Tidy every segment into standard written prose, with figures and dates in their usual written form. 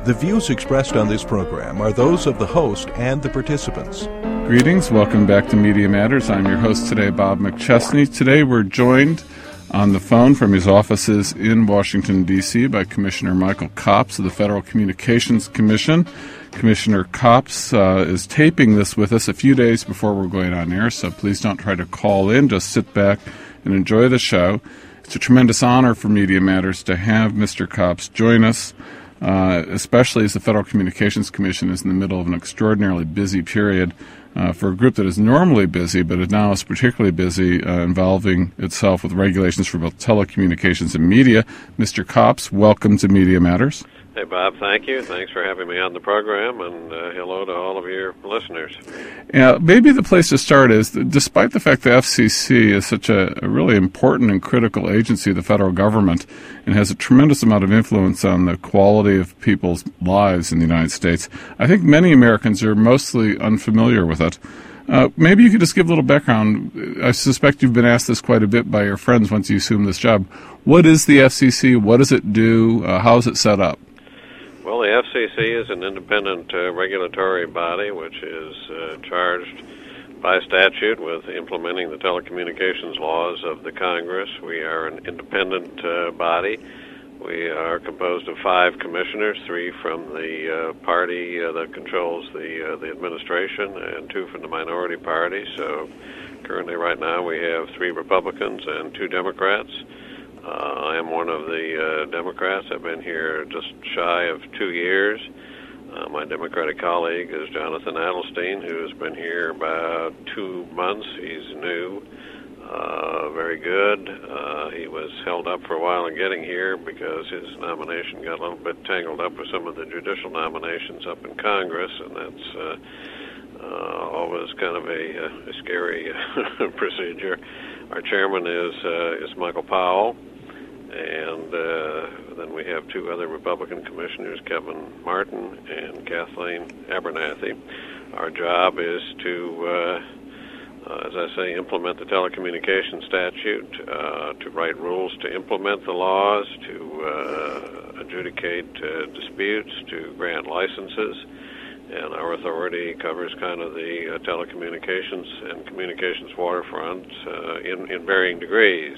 The views expressed on this program are those of the host and the participants. Greetings. Welcome back to Media Matters. I'm your host today, Bob McChesney. Today we're joined on the phone from his offices in Washington, D.C. by Commissioner Michael Copps of the Federal Communications Commission. Commissioner Copps is taping this with us a few days before we're going on air, so please don't try to call in. Just sit back and enjoy the show. It's a tremendous honor for Media Matters to have Mr. Copps join us, especially as the Federal Communications Commission is in the middle of an extraordinarily busy period for a group that is normally busy, but is now particularly busy involving itself with regulations for both telecommunications and media. Mr. Copps, welcome to Media Matters. Hey, Bob, thank you. Thanks for having me on the program, and hello to all of your listeners. Yeah, maybe the place to start is, despite the fact the FCC is such a really important and critical agency of the federal government and has a tremendous amount of influence on the quality of people's lives in the United States, I think many Americans are mostly unfamiliar with it. Maybe you could just give a little background. I suspect you've been asked this quite a bit by your friends once you assume this job. What is the FCC? What does it do? How is it set up? Well, the FCC is an independent regulatory body which is charged by statute with implementing the telecommunications laws of the Congress. We are an independent body. We are composed of 5 commissioners, 3 from the party that controls the administration and 2 from the minority party. So currently right now we have 3 Republicans and 2 Democrats. I am one of the Democrats. I've been here just shy of 2 years. My Democratic colleague is Jonathan Adelstein, who has been here about 2 months. He's new, very good. He was held up for a while in getting here because his nomination got a little bit tangled up with some of the judicial nominations up in Congress, and that's always kind of a scary procedure. Our chairman is Michael Powell. And then we have 2 other Republican commissioners, Kevin Martin and Kathleen Abernathy. Our job is to, as I say, implement the telecommunications statute, to write rules to implement the laws, to adjudicate disputes, to grant licenses. And our authority covers kind of the telecommunications and communications waterfront in varying degrees.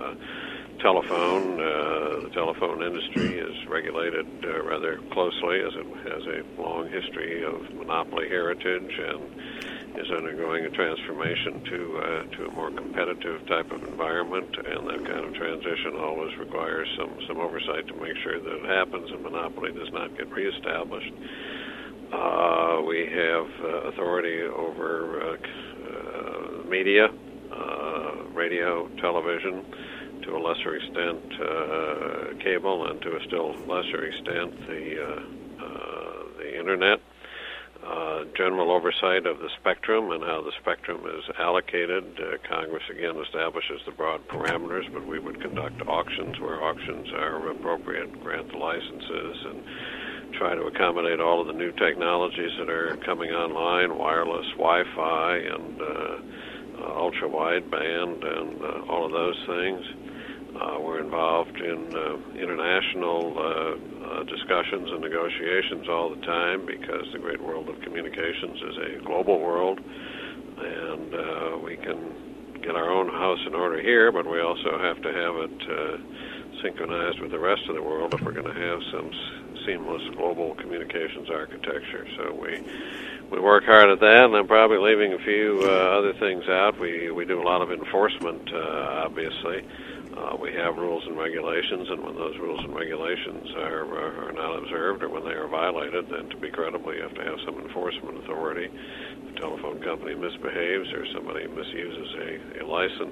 The telephone industry is regulated rather closely, as it has a long history of monopoly heritage and is undergoing a transformation to a more competitive type of environment, and that kind of transition always requires some oversight to make sure that it happens and monopoly does not get reestablished. We have authority over media, radio, television, to a lesser extent cable, and to a still lesser extent the internet. General oversight of the spectrum and how the spectrum is allocated. Congress again establishes the broad parameters, but we would conduct auctions where auctions are appropriate, grant the licenses, and try to accommodate all of the new technologies that are coming online, wireless, Wi-Fi, and ultra-wideband, and all of those things. We're involved in international discussions and negotiations all the time because the great world of communications is a global world, and we can get our own house in order here, but we also have to have it synchronized with the rest of the world if we're going to have some seamless global communications architecture. So we work hard at that, and I'm probably leaving a few other things out. We do a lot of enforcement, obviously. We have rules and regulations, and when those rules and regulations are not observed or when they are violated, then to be credible, you have to have some enforcement authority. If a telephone company misbehaves or somebody misuses a license.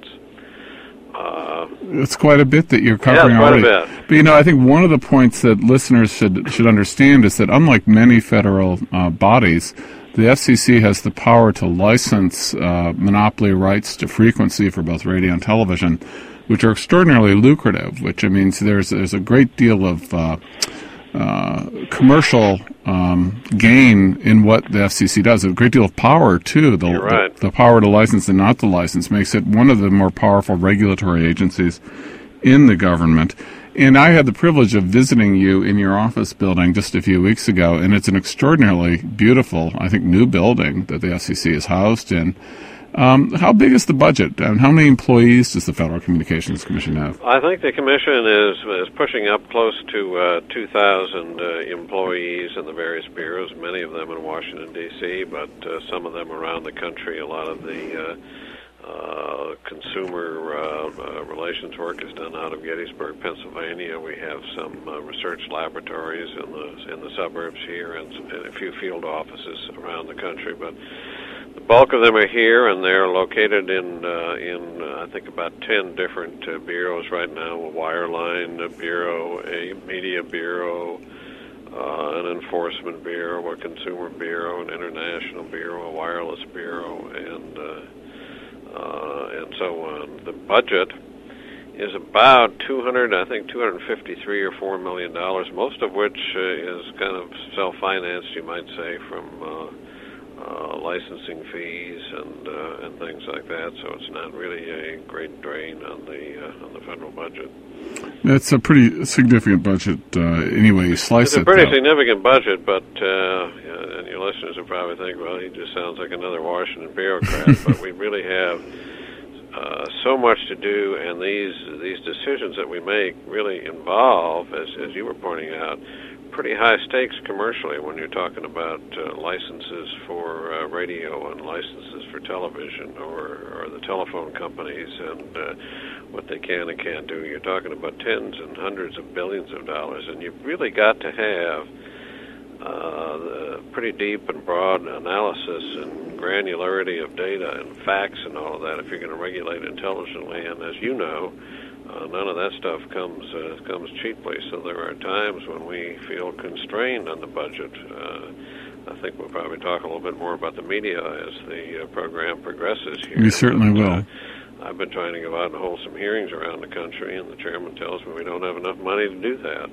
It's quite a bit that you're covering already. Yeah, quite a bit. But, I think one of the points that listeners should understand is that unlike many federal bodies, the FCC has the power to license monopoly rights to frequency for both radio and television, which are extraordinarily lucrative, which means there's a great deal of commercial gain in what the FCC does. A great deal of power, too. The power to license and not to license makes it one of the more powerful regulatory agencies in the government. And I had the privilege of visiting you in your office building just a few weeks ago, and it's an extraordinarily beautiful, I think, new building that the FCC is housed in. How big is the budget, and how many employees does the Federal Communications Commission have? I think the Commission is pushing up close to 2,000 employees in the various bureaus, many of them in Washington, D.C., but some of them around the country. A lot of the consumer relations work is done out of Gettysburg, Pennsylvania. We have some research laboratories in the suburbs here and a few field offices around the country, but the bulk of them are here, and they're located in I think about 10 different bureaus right now: a wireline bureau, a media bureau, an enforcement bureau, a consumer bureau, an international bureau, a wireless bureau, and so on. The budget is about $253 or $4 million, most of which is kind of self-financed, you might say, from licensing fees and things like that. So it's not really a great drain on the federal budget. It's a pretty significant budget, anyway you slice it. It's a pretty significant budget, but and your listeners will probably think, well, he just sounds like another Washington bureaucrat. But we really have so much to do, and these decisions that we make really involve, as you were pointing out, pretty high stakes commercially when you're talking about licenses for radio and licenses for television or the telephone companies and what they can and can't do. You're talking about tens and hundreds of billions of dollars, and you've really got to have the pretty deep and broad analysis and granularity of data and facts and all of that if you're going to regulate intelligently. And as you know, none of that stuff comes cheaply. So there are times when we feel constrained on the budget. I think we'll probably talk a little bit more about the media as the program progresses here. We certainly will. I've been trying to go out and hold some hearings around the country, and the chairman tells me we don't have enough money to do that.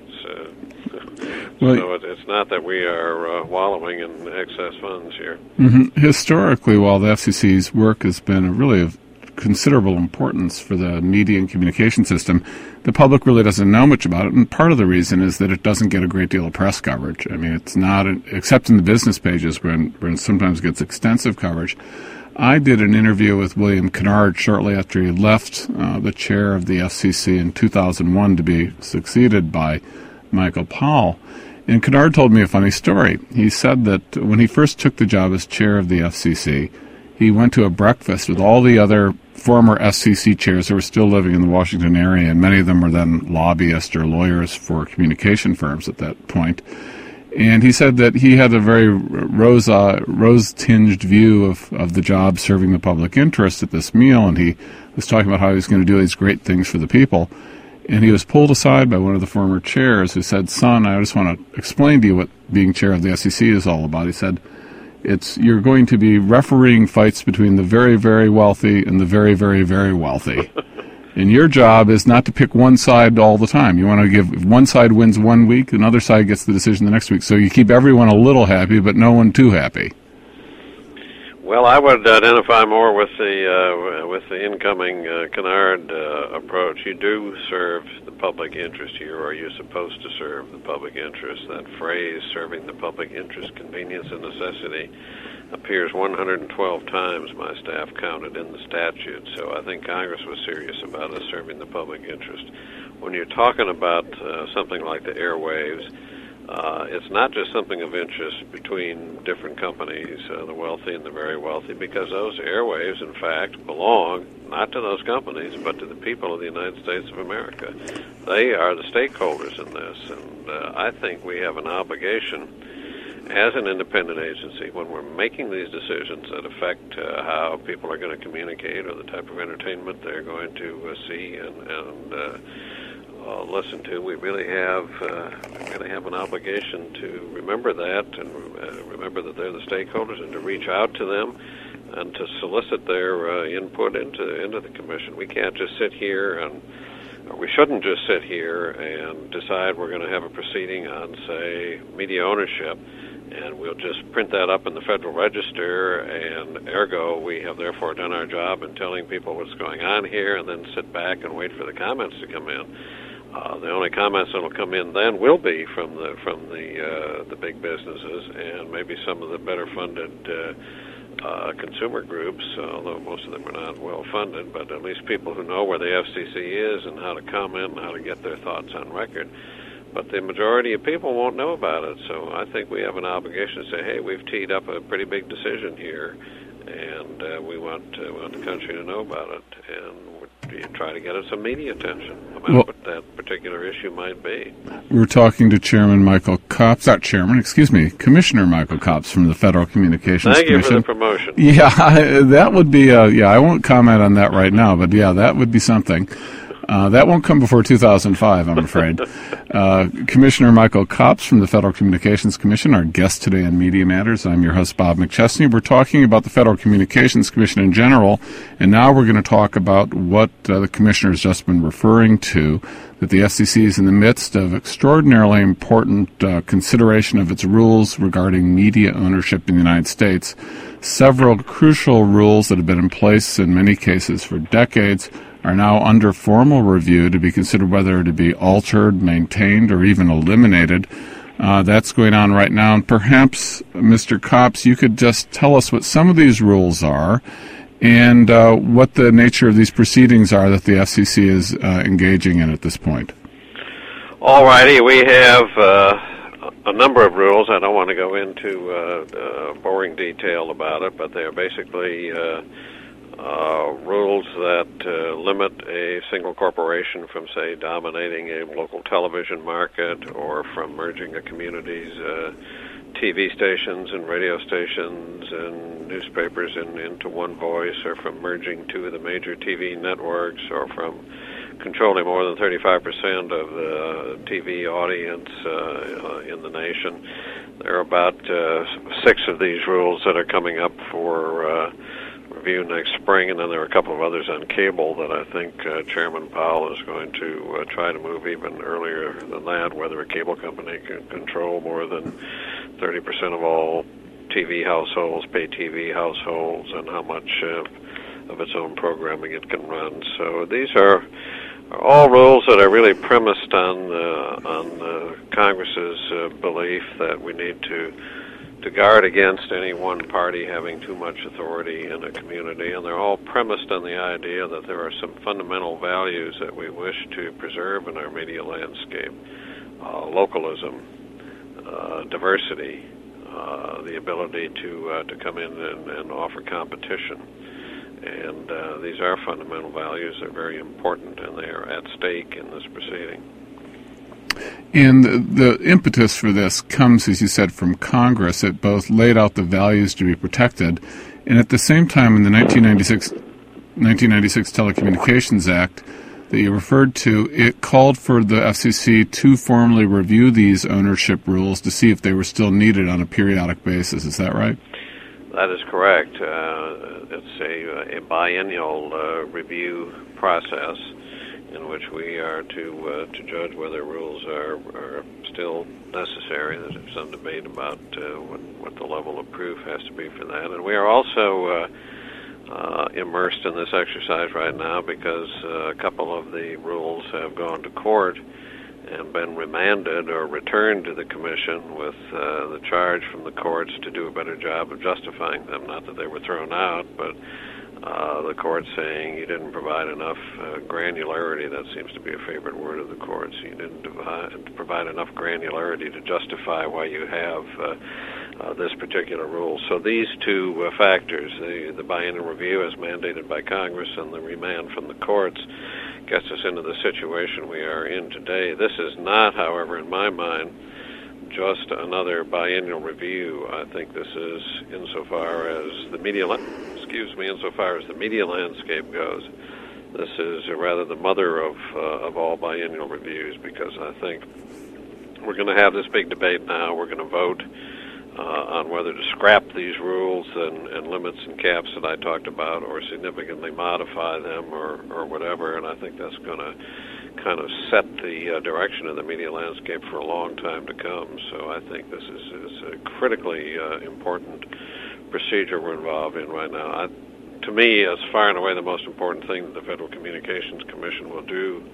So it's not that we are wallowing in excess funds here. Mm-hmm. Historically, while the FCC's work has been really of considerable importance for the media and communication system, the public really doesn't know much about it, and part of the reason is that it doesn't get a great deal of press coverage. I mean, it's not, except in the business pages where it sometimes gets extensive coverage. I did an interview with William Kennard shortly after he left the chair of the FCC in 2001 to be succeeded by Michael Powell. And Kennard told me a funny story. He said that when he first took the job as chair of the FCC, he went to a breakfast with all the other former FCC chairs who were still living in the Washington area, and many of them were then lobbyists or lawyers for communication firms at that point. And he said that he had a very rose-tinged view of the job serving the public interest at this meal, and he was talking about how he was going to do these great things for the people. And he was pulled aside by one of the former chairs who said, "Son, I just want to explain to you what being chair of the FCC is all about." He said, you're going to be refereeing fights between the very, very wealthy and the very, very, very wealthy. And your job is not to pick one side all the time. You want to give, if one side wins one week, another side gets the decision the next week. So you keep everyone a little happy, but no one too happy. Well, I would identify more with the incoming Kennard approach. You do serve the public interest here, or you're supposed to serve the public interest. That phrase, serving the public interest, convenience and necessity, appears 112 times, my staff counted, in the statute. So I think Congress was serious about us serving the public interest. When you're talking about something like the airwaves, it's not just something of interest between different companies, the wealthy and the very wealthy, because those airwaves, in fact, belong not to those companies, but to the people of the United States of America. They are the stakeholders in this, and I think we have an obligation as an independent agency, when we're making these decisions that affect how people are going to communicate or the type of entertainment they're going to see and listen to, we really have an obligation to remember that and remember that they're the stakeholders, and to reach out to them and to solicit their input into the commission. We can't just sit here and we shouldn't just sit here and decide we're going to have a proceeding on, say, media ownership, and we'll just print that up in the Federal Register, and ergo, we have therefore done our job in telling people what's going on here, and then sit back and wait for the comments to come in. The only comments that will come in then will be from the big businesses and maybe some of the better funded consumer groups, although most of them are not well funded, but at least people who know where the FCC is and how to comment and how to get their thoughts on record. But the majority of people won't know about it, so I think we have an obligation to say, hey, we've teed up a pretty big decision here, and we want the country to know about it, and we try to get it some media attention, no matter what that particular issue might be. We were talking to Commissioner Michael Copps from the Federal Communications Commission. Thank you for the promotion. Yeah, that would be, I won't comment on that right now, but yeah, that would be something. That won't come before 2005, I'm afraid. Commissioner Michael Copps from the Federal Communications Commission, our guest today on Media Matters. I'm your host, Bob McChesney. We're talking about the Federal Communications Commission in general, and now we're going to talk about what the Commissioner has just been referring to, that the FCC is in the midst of extraordinarily important consideration of its rules regarding media ownership in the United States. Several crucial rules that have been in place in many cases for decades are now under formal review to be considered whether to be altered, maintained, or even eliminated. That's going on right now. And perhaps, Mr. Copps, you could just tell us what some of these rules are and what the nature of these proceedings are that the FCC is engaging in at this point. All righty. We have a number of rules. I don't want to go into boring detail about it, but they're basically rules that limit a single corporation from, say, dominating a local television market or from merging a community's TV stations and radio stations and newspapers into one voice, or from merging two of the major TV networks, or from controlling more than 35% of the TV audience in the nation. There are about 6 of these rules that are coming up for review next spring, and then there are a couple of others on cable that I think Chairman Powell is going to try to move even earlier than that, whether a cable company can control more than 30% of all TV households, pay TV households, and how much of its own programming it can run. So these are all rules that are really premised on Congress's belief that we need to guard against any one party having too much authority in a community, and they're all premised on the idea that there are some fundamental values that we wish to preserve in our media landscape. Localism, diversity, the ability to come in and offer competition. And these are fundamental values. They're very important, and they are at stake in this proceeding. And the impetus for this comes, as you said, from Congress. It both laid out the values to be protected, and at the same time in the 1996 Telecommunications Act that you referred to, it called for the FCC to formally review these ownership rules to see if they were still needed on a periodic basis. Is that right? That is correct. It's a biennial review process in which we are to judge whether rules are still necessary. There's some debate about what the level of proof has to be for that. And we are also immersed in this exercise right now because a couple of the rules have gone to court and been remanded or returned to the Commission with the charge from the courts to do a better job of justifying them. Not that they were thrown out, but the court saying you didn't provide enough granularity. That seems to be a favorite word of the courts. You didn't provide enough granularity to justify why you have this particular rule. So these two factors, the biennial review as mandated by Congress and the remand from the courts, gets us into the situation we are in today. This is not, however, in my mind, just another biennial review. I think this is, insofar as the media landscape goes, this is rather the mother of all biennial reviews, because I think we're going to have this big debate now. We're going to vote on whether to scrap these rules and limits and caps that I talked about, or significantly modify them, or whatever. And I think that's going to kind of set the direction of the media landscape for a long time to come. So I think this is a critically important procedure we're involved in right now. To me, it's far and away the most important thing that the Federal Communications Commission will do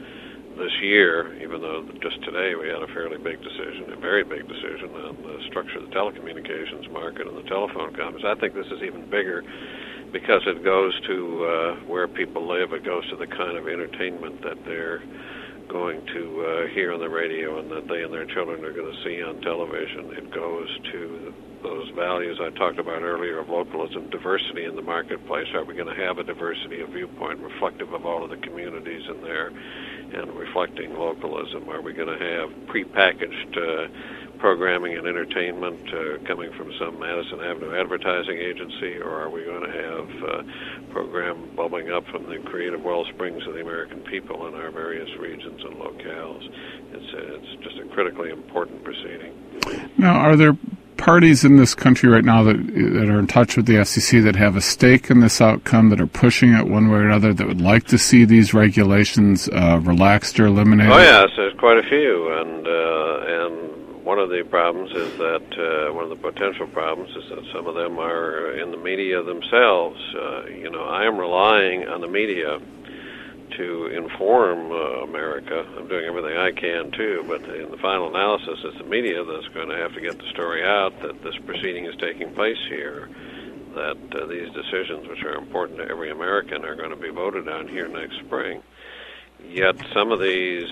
this year, even though just today we had a fairly big decision, a very big decision on the structure of the telecommunications market and the telephone companies. I think this is even bigger because it goes to where people live. It goes to the kind of entertainment that they're going to hear on the radio and that they and their children are going to see on television. It goes to those values I talked about earlier of localism, diversity in the marketplace. Are we going to have a diversity of viewpoint reflective of all of the communities in there and reflecting localism? Are we going to have prepackaged programming and entertainment coming from some Madison Avenue advertising agency, or are we going to have program bubbling up from the creative well springs of the American people in our various regions and locales? It's just a critically important proceeding. Now, are there parties in this country right now that are in touch with the FCC that have a stake in this outcome, that are pushing it one way or another, that would like to see these regulations relaxed or eliminated? Oh yes, there's quite a few, and one of the problems is that one of the potential problems is that some of them are in the media themselves. I am relying on the media to inform America. I'm doing everything I can too, but in the final analysis, it's the media that's going to have to get the story out that this proceeding is taking place here, that these decisions, which are important to every American, are going to be voted on here next spring. Yet some of these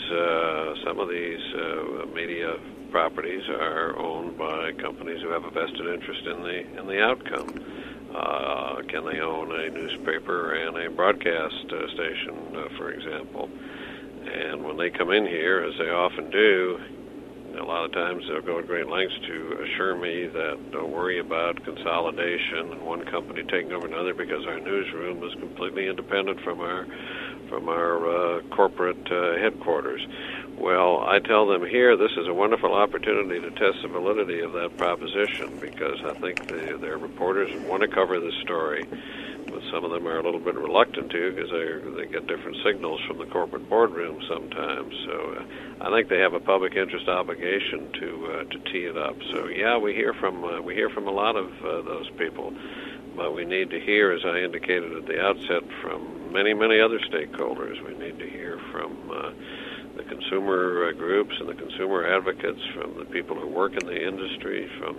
media properties are owned by companies who have a vested interest in the outcome. Can they own a newspaper and a broadcast station, for example? And when they come in here, as they often do, a lot of times they'll go to great lengths to assure me that don't worry about consolidation and one company taking over another because our newsroom is completely independent from our corporate headquarters. Well, I tell them here this is a wonderful opportunity to test the validity of that proposition, because I think their reporters want to cover this story, but some of them are a little bit reluctant to because they get different signals from the corporate boardroom sometimes. So I think they have a public interest obligation to tee it up. So yeah, we hear from a lot of those people. But we need to hear, as I indicated at the outset, from many, many other stakeholders. We need to hear from the consumer groups and the consumer advocates, from the people who work in the industry, from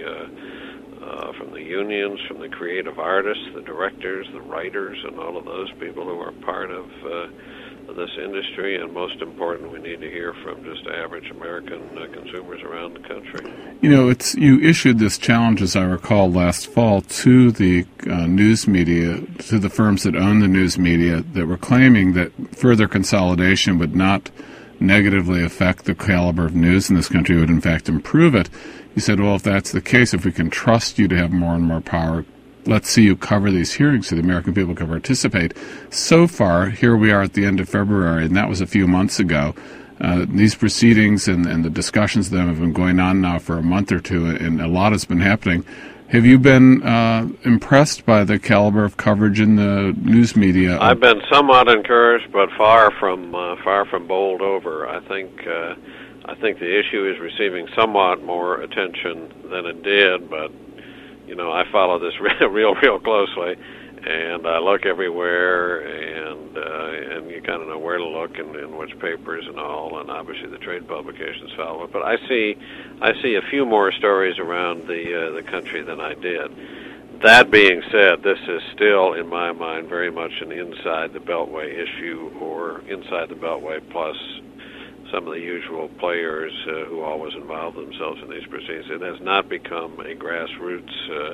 the unions, from the creative artists, the directors, the writers, and all of those people who are part of this industry. And most important, we need to hear from just average American consumers around the country. You issued this challenge, as I recall, last fall to the news media, to the firms that own the news media, that were claiming that further consolidation would not negatively affect the caliber of news in this country, would in fact improve it. You said, well, if that's the case, if we can trust you to have more and more power, let's see you cover these hearings so the American people can participate. So far, here we are at the end of February, and that was a few months ago. These proceedings and the discussions of them have been going on now for a month or two, and a lot has been happening. Have you been impressed by the caliber of coverage in the news media? I've been somewhat encouraged, but far from bowled over. I think the issue is receiving somewhat more attention than it did, but I follow this real closely, and I look everywhere, and you kind of know where to look and in which papers and all, and obviously the trade publications follow it. But I see a few more stories around the country than I did. That being said, this is still, in my mind, very much an inside the Beltway issue, or inside the Beltway plus some of the usual players who always involve themselves in these proceedings. It has not become a grassroots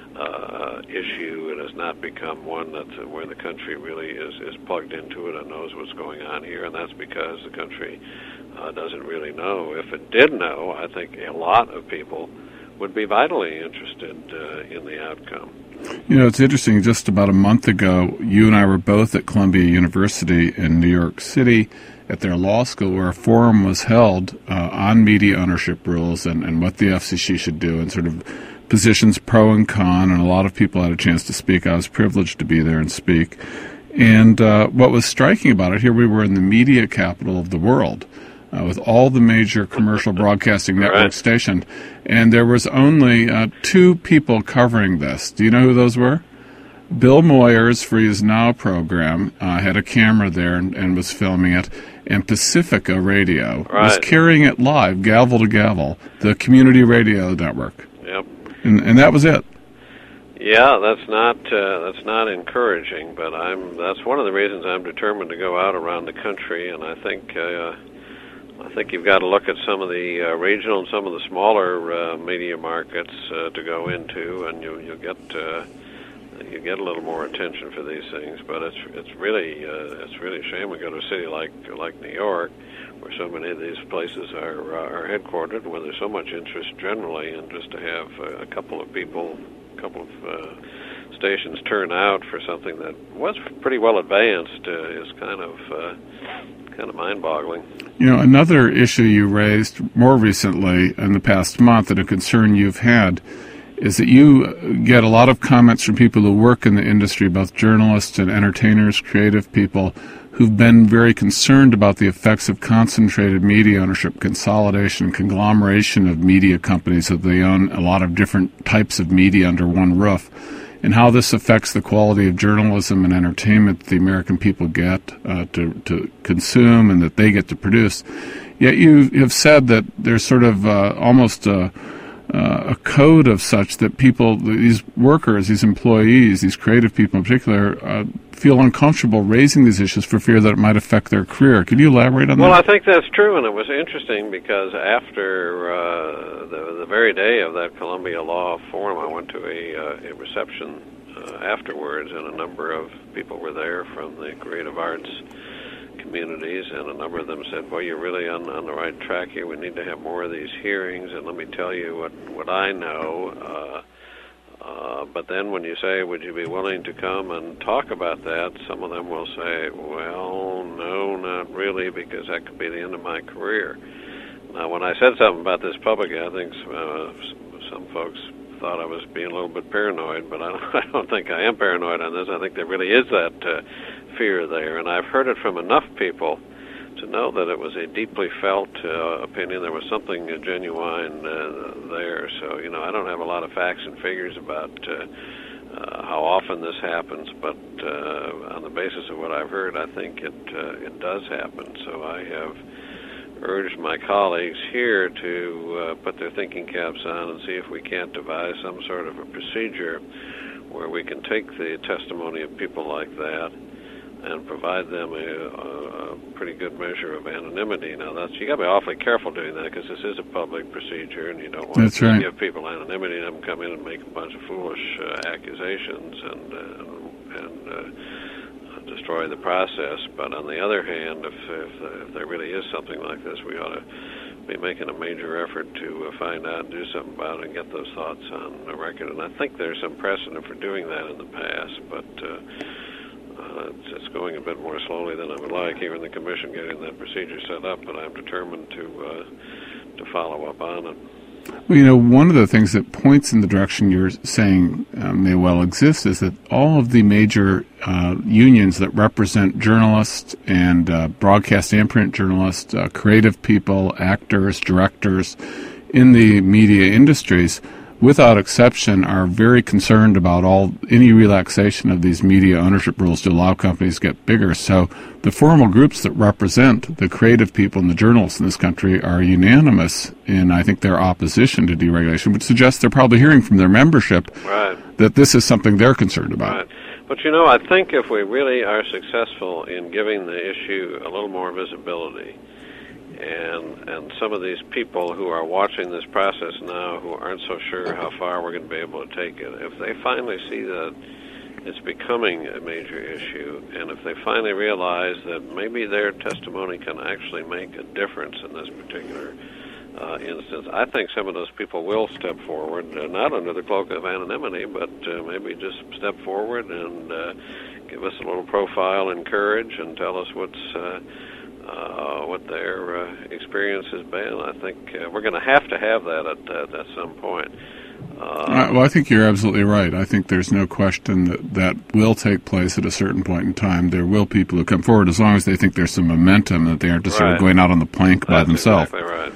issue. It has not become one that's where the country really is plugged into it and knows what's going on here, and that's because the country doesn't really know. If it did know, I think a lot of people would be vitally interested in the outcome. It's interesting. Just about a month ago, you and I were both at Columbia University in New York City at their law school, where a forum was held on media ownership rules and what the FCC should do, and sort of positions pro and con, and a lot of people had a chance to speak. I was privileged to be there and speak. And what was striking about it, here we were in the media capital of the world, with all the major commercial broadcasting networks stationed, and there was only 2 people covering this. Do you know who those were? Bill Moyers, for his Now program, had a camera there and was filming it, and Pacifica Radio Right. was carrying it live, gavel to gavel, the community radio network. Yep. And that was it. Yeah, that's not encouraging, but that's one of the reasons I'm determined to go out around the country, and I think you've got to look at some of the regional and some of the smaller media markets to go into, and you get a little more attention for these things. But it's really a shame we go to a city like New York, where so many of these places are headquartered, where there's so much interest generally, and just to have a couple of stations turn out for something that was pretty well advanced is kind of mind-boggling. Another issue you raised more recently in the past month, and a concern you've had, is that you get a lot of comments from people who work in the industry, both journalists and entertainers, creative people, who've been very concerned about the effects of concentrated media ownership, consolidation, conglomeration of media companies, that they own a lot of different types of media under one roof, and how this affects the quality of journalism and entertainment that the American people get to consume and that they get to produce. Yet you have said that there's sort of almost a code of such that people, these workers, these employees, these creative people in particular, feel uncomfortable raising these issues for fear that it might affect their career. Could you elaborate on that? Well, I think that's true, and it was interesting because after the very day of that Columbia Law Forum, I went to a reception afterwards, and a number of people were there from the creative arts communities, and a number of them said, well, you're really on the right track here. We need to have more of these hearings, and let me tell you what I know. But then when you say, would you be willing to come and talk about that, some of them will say, well, no, not really, because that could be the end of my career. Now, when I said something about this publicly, I think some folks thought I was being a little bit paranoid, but I don't think I am paranoid on this. I think there really is that fear there, and I've heard it from enough people to know that it was a deeply felt opinion. There was something genuine there. So, I don't have a lot of facts and figures about how often this happens, but on the basis of what I've heard, I think it does happen. So I have urged my colleagues here to put their thinking caps on and see if we can't devise some sort of a procedure where we can take the testimony of people like that and provide them a pretty good measure of anonymity. Now, you got to be awfully careful doing that because this is a public procedure, and you don't want to give people anonymity and have them come in and make a bunch of foolish accusations and destroy the process. But on the other hand, if there really is something like this, we ought to be making a major effort to find out and do something about it and get those thoughts on the record. And I think there's some precedent for doing that in the past, but it's going a bit more slowly than I would like here in the Commission getting that procedure set up, but I'm determined to follow up on it. Well, one of the things that points in the direction you're saying may well exist is that all of the major unions that represent journalists and broadcast and print journalists, creative people, actors, directors in the media industries, without exception, are very concerned about any relaxation of these media ownership rules to allow companies to get bigger. So the formal groups that represent the creative people and the journalists in this country are unanimous in, I think, their opposition to deregulation, which suggests they're probably hearing from their membership that this is something they're concerned about. Right. But, I think if we really are successful in giving the issue a little more visibility, and some of these people who are watching this process now who aren't so sure how far we're going to be able to take it, if they finally see that it's becoming a major issue, and if they finally realize that maybe their testimony can actually make a difference in this particular instance, I think some of those people will step forward, not under the cloak of anonymity, but maybe just step forward and give us a little profile and courage and tell us what their experience has been. I think we're going to have that at some point. Well, I think you're absolutely right. I think there's no question that will take place at a certain point in time. There will people who come forward as long as they think there's some momentum, that they aren't just sort of going out on the plank by themselves. Exactly right.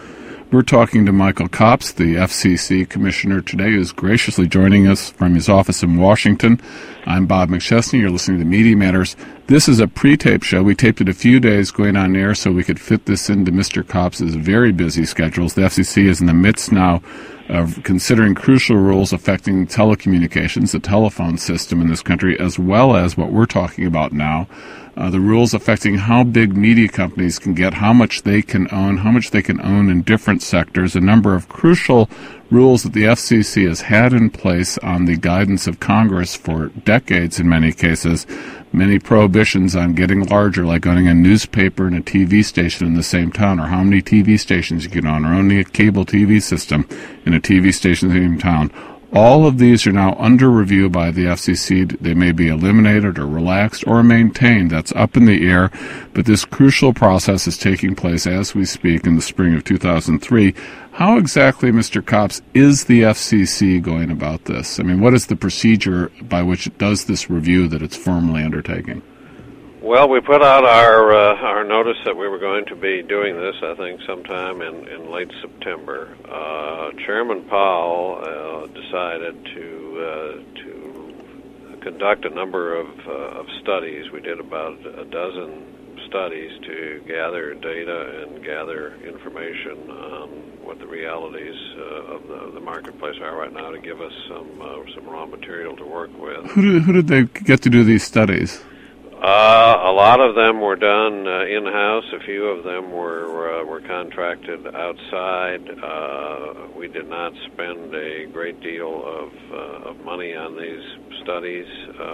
We're talking to Michael Copps, the FCC Commissioner today, who's graciously joining us from his office in Washington. I'm Bob McChesney. You're listening to Media Matters. This is a pre-tape show. We taped it a few days going on air so we could fit this into Mr. Copps' very busy schedules. The FCC is in the midst now of considering crucial rules affecting telecommunications, the telephone system in this country, as well as what we're talking about now, the rules affecting how big media companies can get, how much they can own in different sectors, a number of crucial rules that the FCC has had in place on the guidance of Congress for decades in many cases, many prohibitions on getting larger, like owning a newspaper and a TV station in the same town, or how many TV stations you can own, or owning a cable TV system in a TV station in the same town. All of these are now under review by the FCC. They may be eliminated or relaxed or maintained. That's up in the air. But this crucial process is taking place as we speak in the spring of 2003. How exactly, Mr. Copps, is the FCC going about this? I mean, what is the procedure by which it does this review that it's formally undertaking? Well, we put out our notice that we were going to be doing this, I think, sometime in late September. Chairman Powell decided to conduct a number of studies. We did about a dozen studies to gather data and gather information on what the realities of the marketplace are right now to give us some raw material to work with. Who did they get to do these studies? A lot of them were done in-house. A few of them were contracted outside. We did not spend a great deal of money on these studies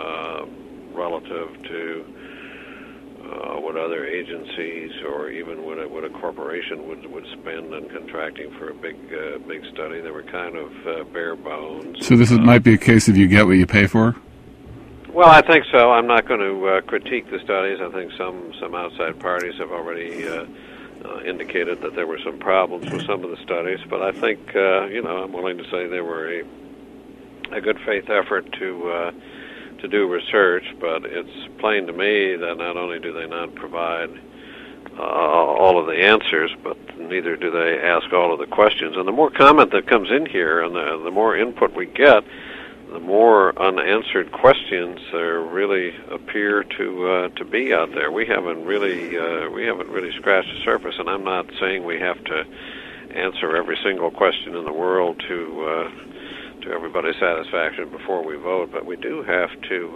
relative to what other agencies or even what a corporation would spend on contracting for a big study. They were kind of bare bones. So this might be a case of you get what you pay for? Well, I think so. I'm not going to critique the studies. I think some outside parties have already indicated that there were some problems with some of the studies, but I think I'm willing to say they were a good faith effort to do research. But it's plain to me that not only do they not provide all of the answers, but neither do they ask all of the questions. And the more comment that comes in here, and the more input we get, the more unanswered questions there really appear to be out there. We haven't really scratched the surface, and I'm not saying we have to answer every single question in the world to everybody's satisfaction before we vote, but we do have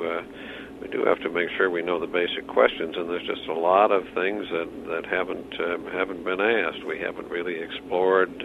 to make sure we know the basic questions, and there's just a lot of things that haven't been asked. We haven't really explored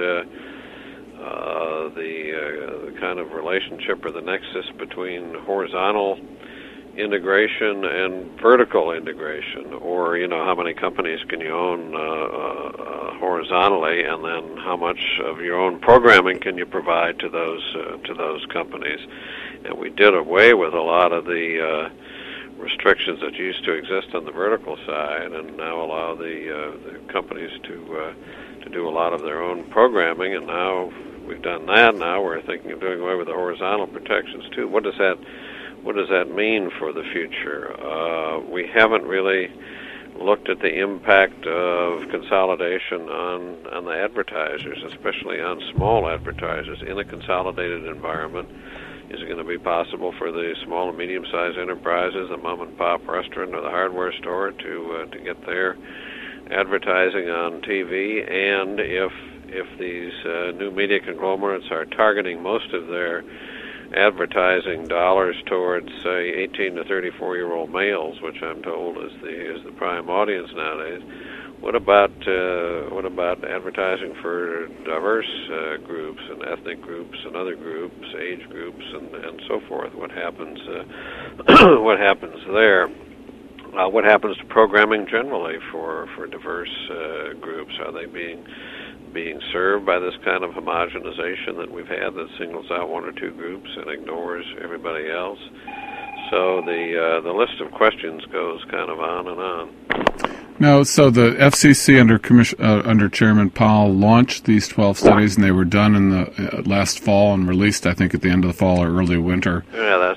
the kind of relationship or the nexus between horizontal integration and vertical integration, or how many companies can you own horizontally, and then how much of your own programming can you provide to those companies. And we did away with a lot of the restrictions that used to exist on the vertical side, and now allow the companies to do a lot of their own programming. And now we've done that. Now we're thinking of doing away with the horizontal protections too. What does that mean for the future? We haven't really looked at the impact of consolidation on the advertisers, especially on small advertisers in a consolidated environment. Is it going to be possible for the small and medium-sized enterprises, the mom-and-pop restaurant or the hardware store, to get their advertising on TV? And if these new media conglomerates are targeting most of their advertising dollars towards, say, 18 to 34-year-old males, which I'm told is the prime audience nowadays, what about advertising for diverse groups and ethnic groups and other groups, age groups, and so forth? What happens? What happens there? What happens to programming generally for diverse groups? Are they being served by this kind of homogenization that we've had that singles out one or two groups and ignores everybody else? So the list of questions goes kind of on and on. Now, so the FCC under Chairman Powell launched these 12 studies, and they were done in the last fall and released, I think, at the end of the fall or early winter. Yeah, that's correct.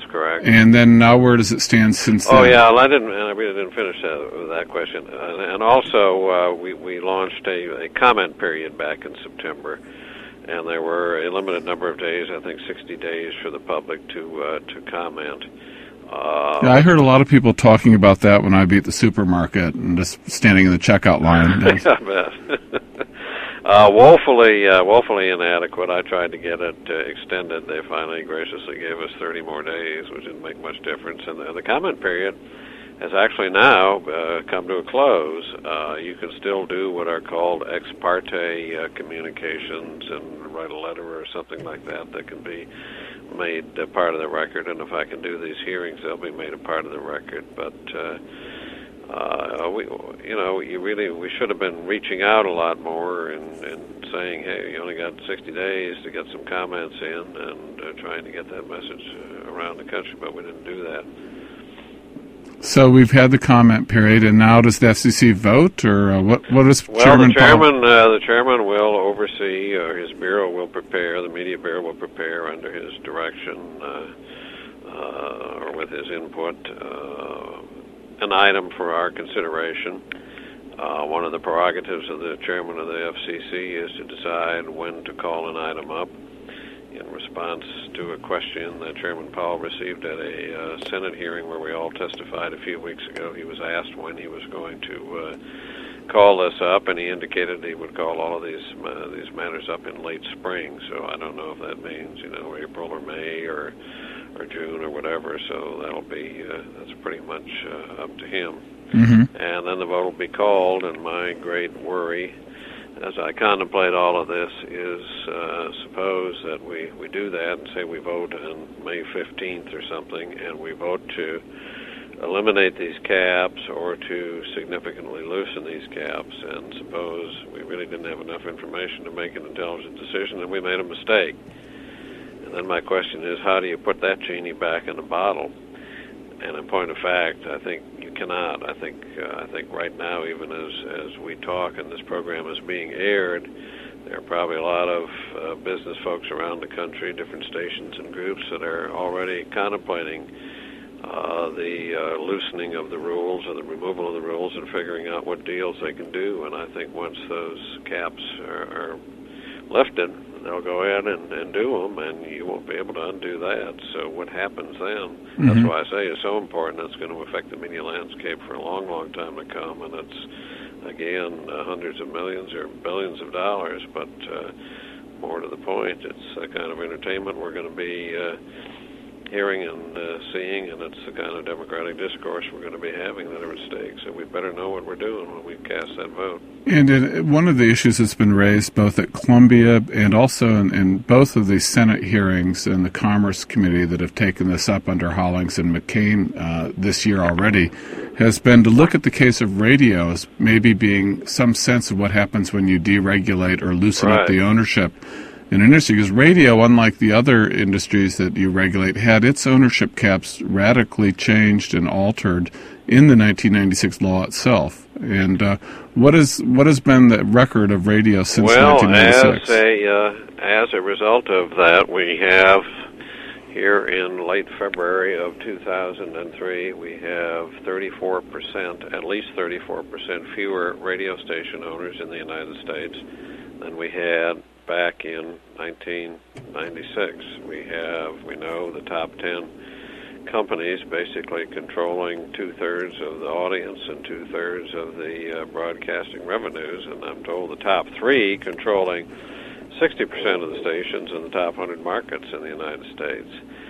And then now, where does it stand since then? Oh yeah, well, I really didn't finish that question. And also, we launched a comment period back in September, and there were a limited number of days, I think 60 days, for the public to comment. Yeah, I heard a lot of people talking about that when I'd be at the supermarket and just standing in the checkout line. I bet. Woefully inadequate. I tried to get it extended. They finally graciously gave us 30 more days, which didn't make much difference. And the comment period has actually now come to a close. You can still do what are called ex parte communications and write a letter or something like that that can be made part of the record. And if I can do these hearings, they'll be made a part of the record. But we should have been reaching out a lot more and saying, hey, you only got 60 days to get some comments in, and trying to get that message around the country, but we didn't do that. So we've had the comment period, and now does the FCC vote, or what is Chairman Powell? The chairman will oversee, or his bureau will prepare, the media bureau will prepare under his direction or with his input an item for our consideration. One of the prerogatives of the chairman of the FCC is to decide when to call an item up. In response to a question that Chairman Powell received at a Senate hearing where we all testified a few weeks ago, he was asked when he was going to call this up, and he indicated he would call all of these matters up in late spring. So I don't know if that means April or May or June or whatever. So that'll be that's pretty much up to him. Mm-hmm. And then the vote will be called, and my great worry as I contemplate all of this is suppose that we do that and say we vote on May 15th or something, and we vote to eliminate these caps or to significantly loosen these caps, and suppose we really didn't have enough information to make an intelligent decision and we made a mistake. And then my question is, how do you put that genie back in the bottle? And in point of fact, I think you cannot. I think right now, even as we talk and this program is being aired, there are probably a lot of business folks around the country, different stations and groups that are already contemplating the loosening of the rules or the removal of the rules and figuring out what deals they can do. And I think once those caps are lifted, they'll go ahead and do them, and you won't be able to undo that. So what happens then? Mm-hmm. That's why I say it's so important. It's going to affect the media landscape for a long, long time to come, and it's, again, hundreds of millions or billions of dollars. But more to the point, it's the kind of entertainment we're going to be hearing and seeing, and it's the kind of democratic discourse we're going to be having that are at stake. So we better know what we're doing when we cast that vote. And one of the issues that's been raised both at Columbia and also in both of the Senate hearings and the Commerce Committee that have taken this up under Hollings and McCain this year already has been to look at the case of radio as maybe being some sense of what happens when you deregulate or loosen up the ownership in an industry, because radio, unlike the other industries that you regulate, had its ownership caps radically changed and altered in the 1996 law itself. And what has been the record of radio since 1996? As a result of that, we have here in late February of 2003, we have 34%, at least 34% fewer radio station owners in the United States than we had back in 1996. We know the top 10 companies basically controlling 2/3 of the audience and 2/3 of the broadcasting revenues, and I'm told the top 3 controlling 60% of the stations in the top 100 markets in the United States.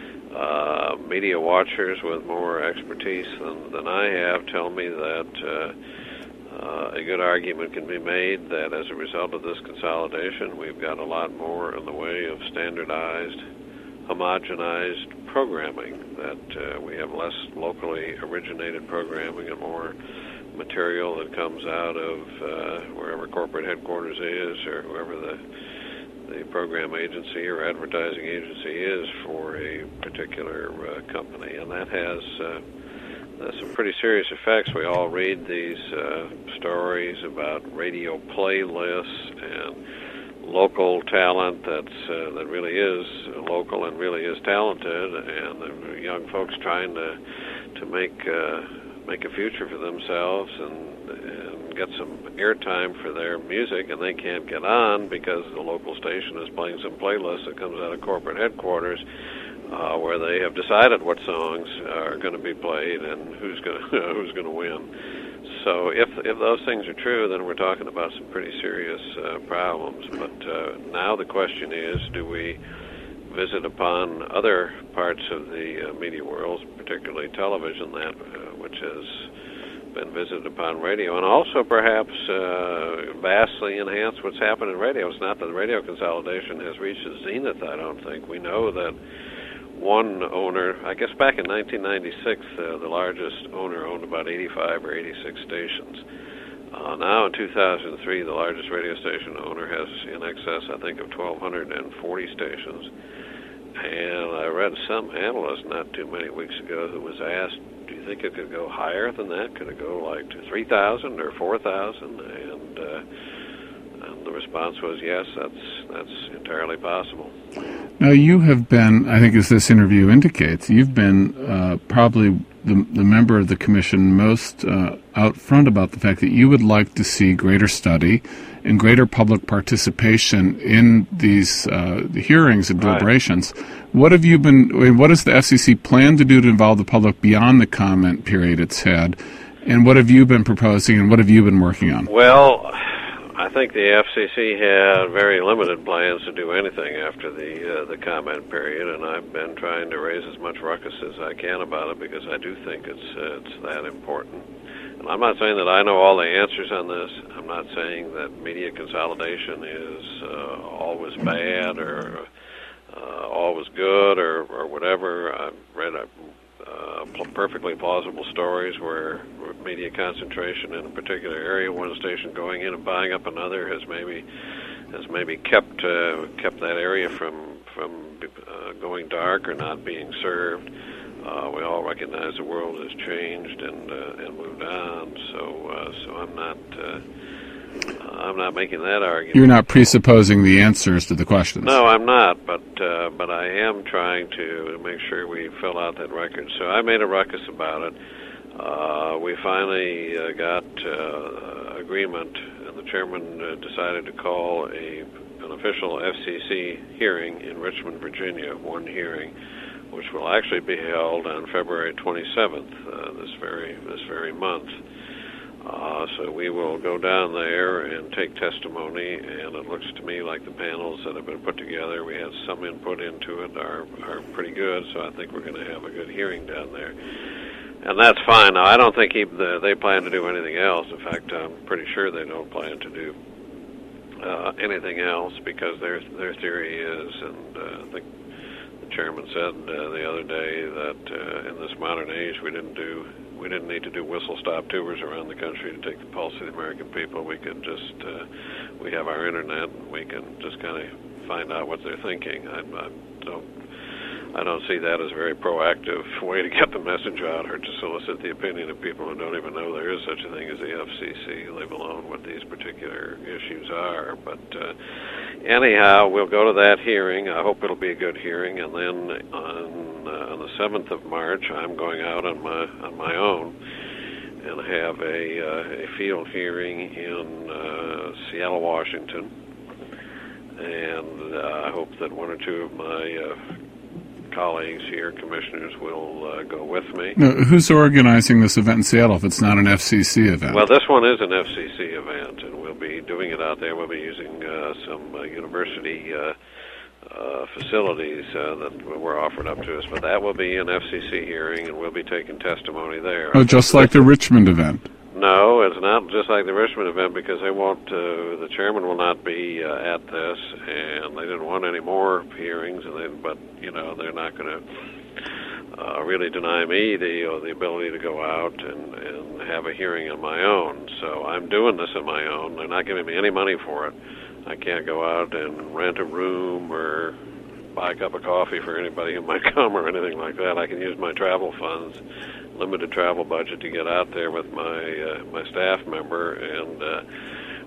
Media watchers with more expertise than I have tell me that a good argument can be made that as a result of this consolidation, we've got a lot more in the way of standardized, homogenized programming, that we have less locally originated programming and more material that comes out of wherever corporate headquarters is or whoever the program agency or advertising agency is for a particular company. And that has some pretty serious effects. We all read these stories about radio playlists and local talent that really is local and really is talented, and the young folks trying to make a future for themselves and get some airtime for their music, and they can't get on because the local station is playing some playlist that comes out of corporate headquarters, where they have decided what songs are going to be played and who's going to win. So if those things are true, then we're talking about some pretty serious problems. But now the question is, do we visit upon other parts of the media world, particularly television, which has been visited upon radio, and also perhaps vastly enhance what's happened in radio? It's not that the radio consolidation has reached its zenith, I don't think. We know that one owner, I guess back in 1996, the largest owner owned about 85 or 86 stations. Now in 2003, the largest radio station owner has in excess, I think, of 1,240 stations. And I read some analyst not too many weeks ago who was asked, do you think it could go higher than that? Could it go like to 3,000 or 4,000? And the response was yes, that's entirely possible. Now, you have been, I think as this interview indicates, you've been probably the member of the commission most out front about the fact that you would like to see greater study and greater public participation in these the hearings and deliberations. Right. What does the FCC plan to do to involve the public beyond the comment period it's had? And what have you been proposing and what have you been working on? Well, I think the FCC had very limited plans to do anything after the comment period, and I've been trying to raise as much ruckus as I can about it because I do think it's that important. And I'm not saying that I know all the answers on this. I'm not saying that media consolidation is always bad or always good or whatever. I've read perfectly plausible stories where media concentration in a particular area, one station going in and buying up another, has maybe kept that area from going dark or not being served. We all recognize the world has changed and moved on. So I'm not making that argument. You're not presupposing the answers to the questions. No, I'm not. But I am trying to make sure we fill out that record. So I made a ruckus about it. We finally got agreement, and the chairman decided to call an official FCC hearing in Richmond, Virginia, one hearing, which will actually be held on February 27th, this very month. So we will go down there and take testimony, and it looks to me like the panels that have been put together, we had some input into it, are pretty good, so I think we're going to have a good hearing down there. And that's fine. Now, I don't think they plan to do anything else. In fact, I'm pretty sure they don't plan to do anything else because their theory is, and I think the chairman said the other day that in this modern age we didn't need to do whistle-stop tours around the country to take the pulse of the American people. We could just we have our internet and we can just kind of find out what they're thinking. I don't see that as a very proactive way to get the message out or to solicit the opinion of people who don't even know there is such a thing as the FCC, leave alone what these particular issues are. But anyhow, we'll go to that hearing. I hope it'll be a good hearing. And then on the 7th of March, I'm going out on my own and have a field hearing in Seattle, Washington. And I hope that one or two of my colleagues here, commissioners, will go with me. Now, who's organizing this event in Seattle if it's not an FCC event? Well, this one is an FCC event, and we'll be doing it out there. We'll be using some university facilities that were offered up to us, but that will be an FCC hearing, and we'll be taking testimony there. Oh, just like the Richmond event? No, it's not just like the Richmond event because they won't. The chairman will not be at this, and they didn't want any more hearings. But they're not going to really deny me the ability to go out and have a hearing on my own. So I'm doing this on my own. They're not giving me any money for it. I can't go out and rent a room or buy a cup of coffee for anybody who might come or anything like that. I can use my travel funds, limited travel budget, to get out there with my staff member, and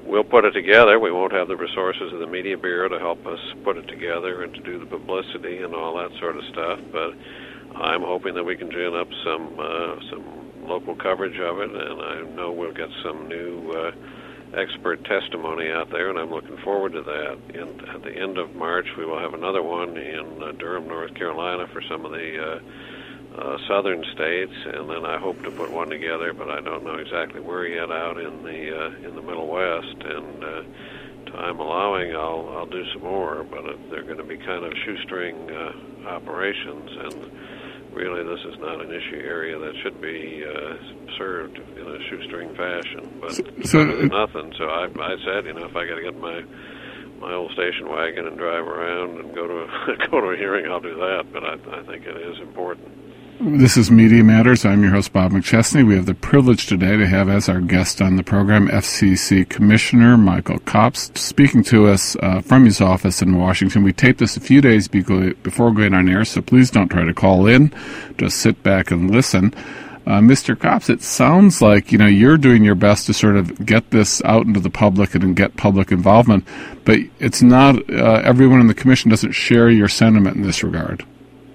we'll put it together. We won't have the resources of the Media Bureau to help us put it together and to do the publicity and all that sort of stuff, but I'm hoping that we can gin up some local coverage of it, and I know we'll get some new expert testimony out there, and I'm looking forward to that. And at the end of March, we will have another one in Durham, North Carolina, for some of the southern states, and then I hope to put one together, but I don't know exactly where yet, out in the Middle West. And time allowing, I'll do some more, but they're going to be kind of shoestring operations, and really this is not an issue area that should be served in a shoestring fashion. But nothing. So I said, if I got to get my old station wagon and drive around and go to a hearing, I'll do that. But I think it is important. This is Media Matters. I'm your host, Bob McChesney. We have the privilege today to have as our guest on the program FCC Commissioner Michael Copps, speaking to us from his office in Washington. We taped this a few days before going on air, so please don't try to call in. Just sit back and listen. Mr. Copps, it sounds like you're doing your best to sort of get this out into the public and get public involvement, but it's not everyone in the Commission doesn't share your sentiment in this regard.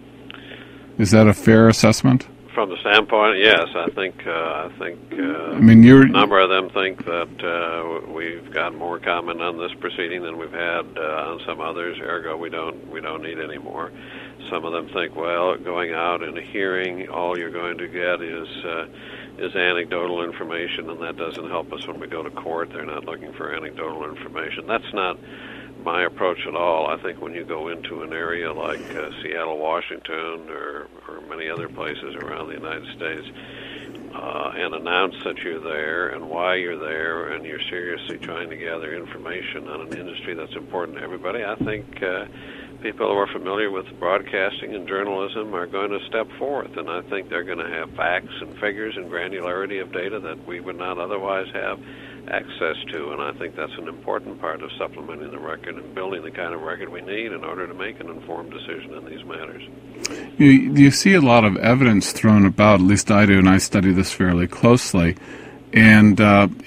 Is that a fair assessment? From the standpoint, yes, I think. A number of them think that we've got more comment on this proceeding than we've had on some others. Ergo, we don't need any more. Some of them think, well, going out in a hearing, all you're going to get is anecdotal information, and that doesn't help us when we go to court. They're not looking for anecdotal information. That's not my approach at all. I think when you go into an area like Seattle, Washington, or many other places around the United States, and announce that you're there and why you're there, and you're seriously trying to gather information on an industry that's important to everybody, I think people who are familiar with broadcasting and journalism are going to step forth, and I think they're going to have facts and figures and granularity of data that we would not otherwise have access to, and I think that's an important part of supplementing the record and building the kind of record we need in order to make an informed decision in these matters. You see a lot of evidence thrown about, at least I do, and I study this fairly closely, and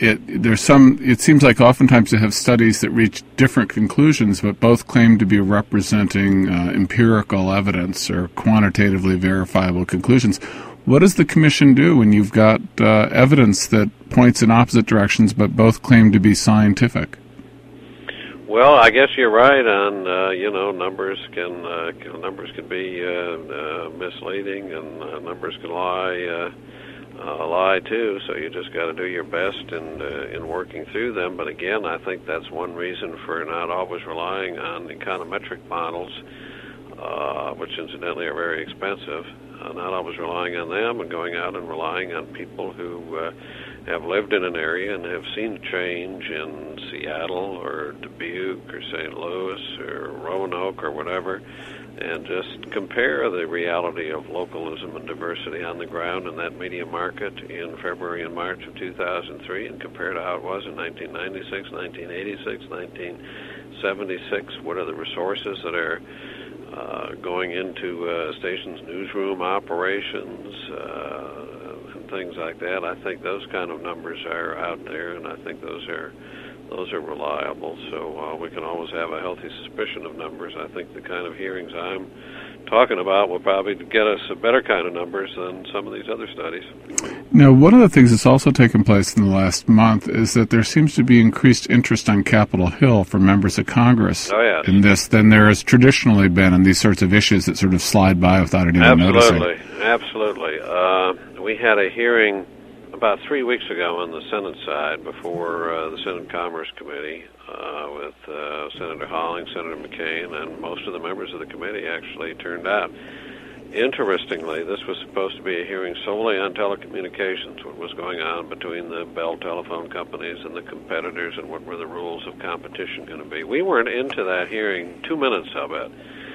it seems like oftentimes you have studies that reach different conclusions, but both claim to be representing empirical evidence or quantitatively verifiable conclusions. What does the Commission do when you've got evidence that points in opposite directions, but both claim to be scientific? Well, I guess you're right on. Numbers can be misleading, and numbers can lie too. So you just got to do your best in working through them. But again, I think that's one reason for not always relying on econometric models, which incidentally are very expensive. Not always relying on them, and going out and relying on people who have lived in an area and have seen change in Seattle or Dubuque or St. Louis or Roanoke or whatever, and just compare the reality of localism and diversity on the ground in that media market in February and March of 2003, and compare to how it was in 1996, 1986, 1976. What are the resources that are going into stations' newsroom operations and things like that? I think those kind of numbers are out there, and I think those are reliable. So we can always have a healthy suspicion of numbers. I think the kind of hearings I'm talking about will probably get us a better kind of numbers than some of these other studies. Now, one of the things that's also taken place in the last month is that there seems to be increased interest on Capitol Hill from members of Congress in this than there has traditionally been in these sorts of issues that sort of slide by without anyone noticing. Absolutely. We had a hearing about 3 weeks ago on the Senate side before the Senate Commerce Committee with Senator Halling, Senator McCain, and most of the members of the committee actually turned out. Interestingly, this was supposed to be a hearing solely on telecommunications, what was going on between the Bell telephone companies and the competitors, and what were the rules of competition going to be. We weren't into that hearing 2 minutes of it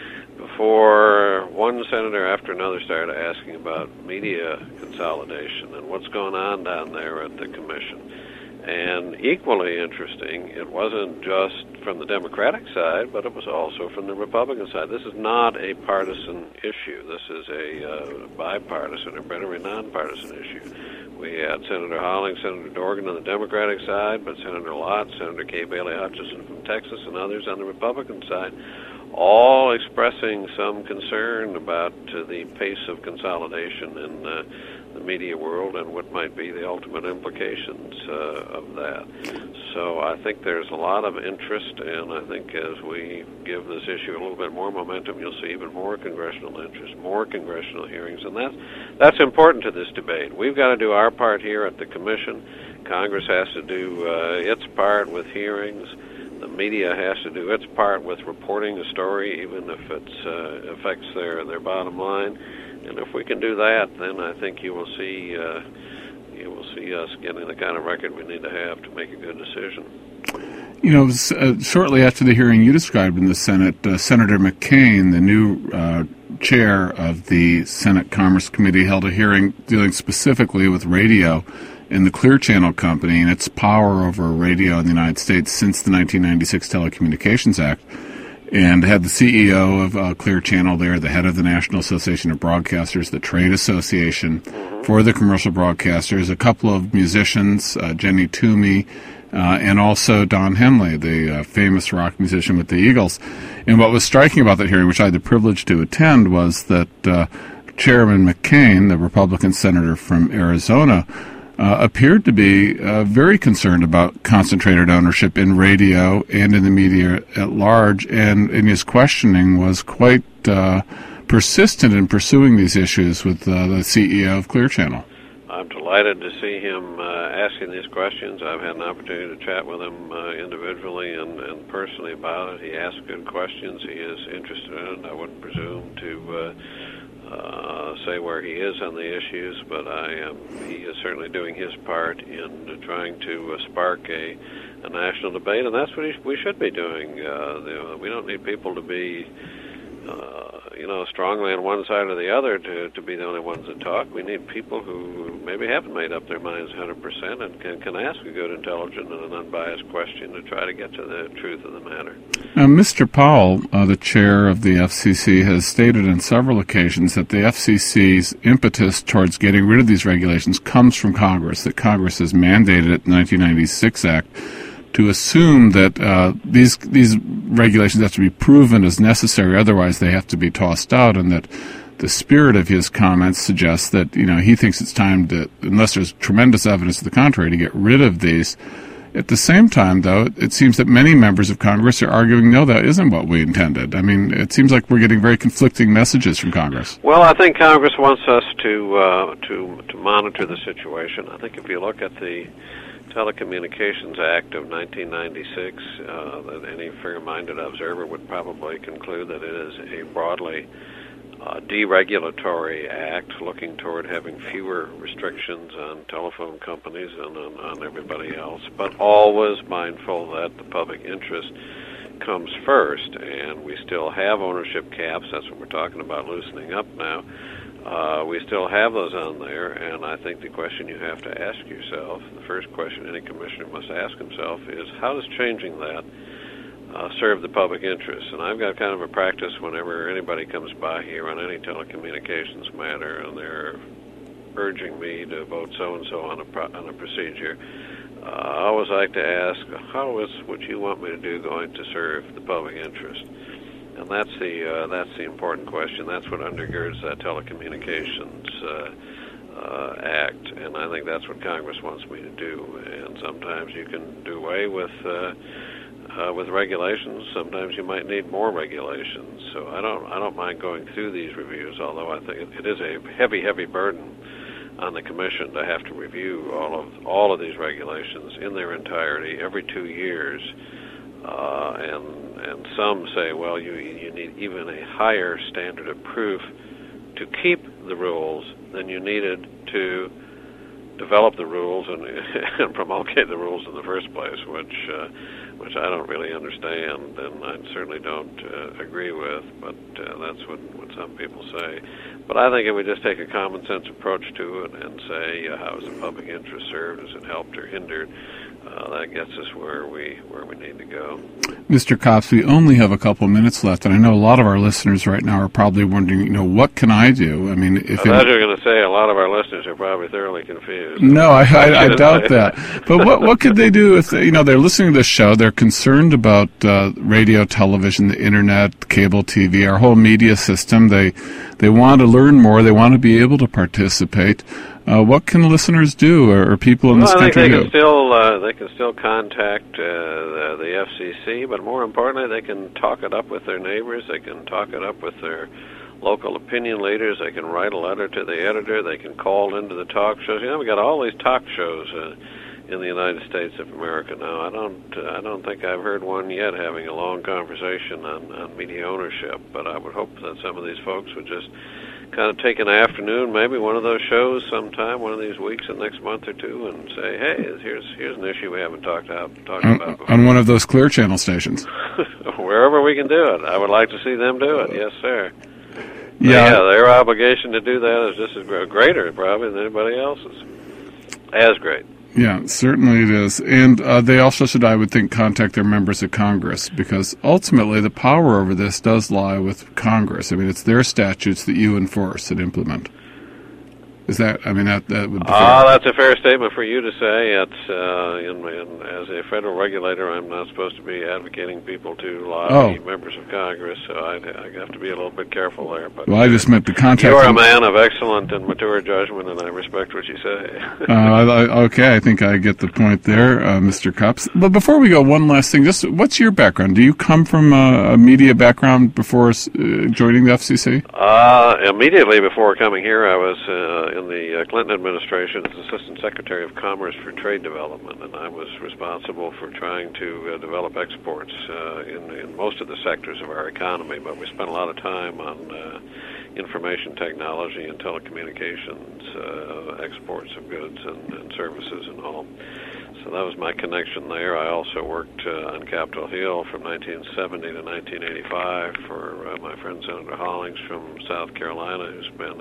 before one senator after another started asking about media consolidation and what's going on down there at the commission. And equally interesting, it wasn't just from the Democratic side, but it was also from the Republican side. This is not a partisan issue. This is a bipartisan or better, a nonpartisan issue. We had Senator Holling, Senator Dorgan on the Democratic side, but Senator Lott, Senator Kay Bailey Hutchison from Texas, and others on the Republican side, all expressing some concern about the pace of consolidation in the media world and what might be the ultimate implications of that. So I think there's a lot of interest, and I think as we give this issue a little bit more momentum, you'll see even more congressional interest, more congressional hearings, and that's important to this debate. We've got to do our part here at the Commission. Congress has to do its part with hearings. The media has to do its part with reporting a story, even if it affects their bottom line. And if we can do that, then I think you will see us getting the kind of record we need to have to make a good decision. You know, shortly after the hearing you described in the Senate, Senator McCain, the new chair of the Senate Commerce Committee, held a hearing dealing specifically with radio and the Clear Channel Company and its power over radio in the United States since the 1996 Telecommunications Act, and had the CEO of Clear Channel there, the head of the National Association of Broadcasters, the trade association for the commercial broadcasters, a couple of musicians, Jenny Toomey, and also Don Henley, the famous rock musician with the Eagles. And what was striking about that hearing, which I had the privilege to attend, was that Chairman McCain, the Republican senator from Arizona, appeared to be very concerned about concentrated ownership in radio and in the media at large, and in his questioning was quite persistent in pursuing these issues with the CEO of Clear Channel. I'm delighted to see him asking these questions. I've had an opportunity to chat with him individually and personally about it. He asks good questions. He is interested in it. I wouldn't presume to say where he is on the issues, but he is certainly doing his part in trying to spark a national debate, and that's what we should be doing. We don't need people to be strongly on one side or the other to be the only ones that talk. We need people who maybe haven't made up their minds 100% and can ask a good, intelligent, and an unbiased question to try to get to the truth of the matter. Now, Mr. Powell, the chair of the FCC, has stated on several occasions that the FCC's impetus towards getting rid of these regulations comes from Congress, that Congress has mandated it in the 1996 Act to assume that these regulations have to be proven as necessary, otherwise they have to be tossed out, and that the spirit of his comments suggests that he thinks it's time to, unless there's tremendous evidence to the contrary, to get rid of these. At the same time, though, it seems that many members of Congress are arguing, no, that isn't what we intended. I mean, it seems like we're getting very conflicting messages from Congress. Well, I think Congress wants us to monitor the situation. I think if you look at the Telecommunications Act of 1996, that any fair-minded observer would probably conclude that it is a broadly deregulatory act looking toward having fewer restrictions on telephone companies and on everybody else, but always mindful that the public interest comes first, and we still have ownership caps. That's what we're talking about loosening up now. We still have those on there, and I think the question you have to ask yourself, the first question any commissioner must ask himself, is how does changing that serve the public interest? And I've got kind of a practice whenever anybody comes by here on any telecommunications matter and they're urging me to vote so-and-so on a procedure, I always like to ask, how is what you want me to do going to serve the public interest? And that's the important question. That's what undergirds that Telecommunications Act, and I think that's what Congress wants me to do. And sometimes you can do away with regulations. Sometimes you might need more regulations. So I don't mind going through these reviews, although I think it is a heavy burden on the Commission to have to review all of these regulations in their entirety every 2 years. And some say, well, you need even a higher standard of proof to keep the rules than you needed to develop the rules and promulgate the rules in the first place, which I don't really understand, and I certainly don't agree with, but that's what some people say. But I think if we just take a common sense approach to it and say, how is the public interest served, is it helped or hindered, that gets us where we need to go. Mr. Copps, we only have a couple minutes left, and I know a lot of our listeners right now are probably wondering, what can I do? I mean, if I thought you were going to say a lot of our listeners are probably thoroughly confused. No, I doubt that. But what could they do if they're listening to this show, they're concerned about radio, television, the internet, cable TV, our whole media system. They want to learn more. They want to be able to participate. What can listeners do, or people in this country do? They can still contact the FCC, but more importantly, they can talk it up with their neighbors. They can talk it up with their local opinion leaders. They can write a letter to the editor. They can call into the talk shows. We got all these talk shows in the United States of America now. I don't think I've heard one yet having a long conversation on media ownership. But I would hope that some of these folks would just kind of take an afternoon, maybe one of those shows sometime, one of these weeks, the next month or two, and say, hey, here's an issue we haven't talked about before. On one of those Clear Channel stations. Wherever we can do it. I would like to see them do it. Yes, sir. Yeah, their obligation to do that is just as greater, probably, than anybody else's. As great. Yeah, certainly it is. And they also should, I would think, contact their members of Congress, because ultimately the power over this does lie with Congress. I mean, it's their statutes that you enforce and implement. Is that, that would be fair? That's a fair statement for you to say. It's, as a federal regulator, I'm not supposed to be advocating people to lobby members of Congress, so I have to be a little bit careful there. But well, I just meant the contact. You're a man of excellent and mature judgment, and I respect what you say. Okay, I think I get the point there, Mr. Copps. But before we go, one last thing. Just what's your background? Do you come from a media background before joining the FCC? Immediately before coming here, I was in the Clinton administration as Assistant Secretary of Commerce for Trade Development, and I was responsible for trying to develop exports in most of the sectors of our economy, but we spent a lot of time on information technology and telecommunications, exports of goods and services and all. So that was my connection there. I also worked on Capitol Hill from 1970 to 1985 for my friend Senator Hollings from South Carolina, who's been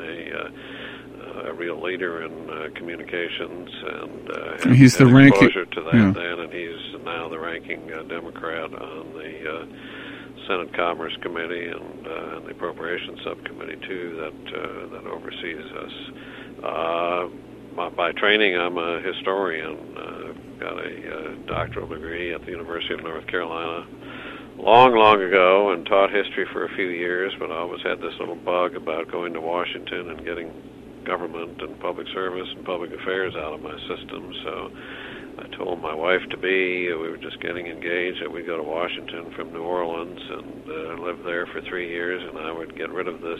a real leader in communications, and he's the ranking exposure to that then, and he's now the ranking Democrat on the Senate Commerce Committee and the Appropriations Subcommittee too that oversees us. By training, I'm a historian. Got a doctoral degree at the University of North Carolina long ago, and taught history for a few years, but I always had this little bug about going to Washington and getting government and public service and public affairs out of my system. So I told my wife we were just getting engaged, that we'd go to Washington from New Orleans and live there for 3 years, and I would get rid of this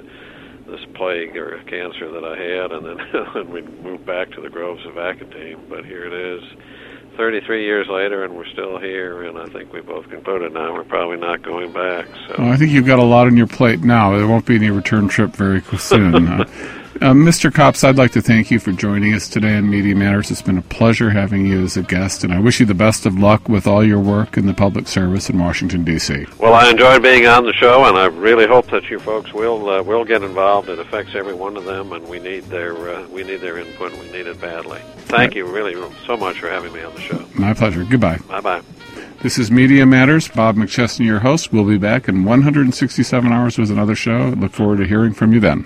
plague or cancer that I had, and then we'd move back to the groves of Academe. But here it is, 33 years later, and we're still here, and I think we both concluded now we're probably not going back. So I think you've got a lot on your plate now. There won't be any return trip very soon. Mr. Copps, I'd like to thank you for joining us today on Media Matters. It's been a pleasure having you as a guest, and I wish you the best of luck with all your work in the public service in Washington, D.C. Well, I enjoyed being on the show, and I really hope that you folks will get involved. It affects every one of them, and we need their input, and we need it badly. Thank you really so much for having me on the show. My pleasure. Goodbye. Bye-bye. This is Media Matters. Bob McChesney, your host. We'll be back in 167 hours with another show. Look forward to hearing from you then.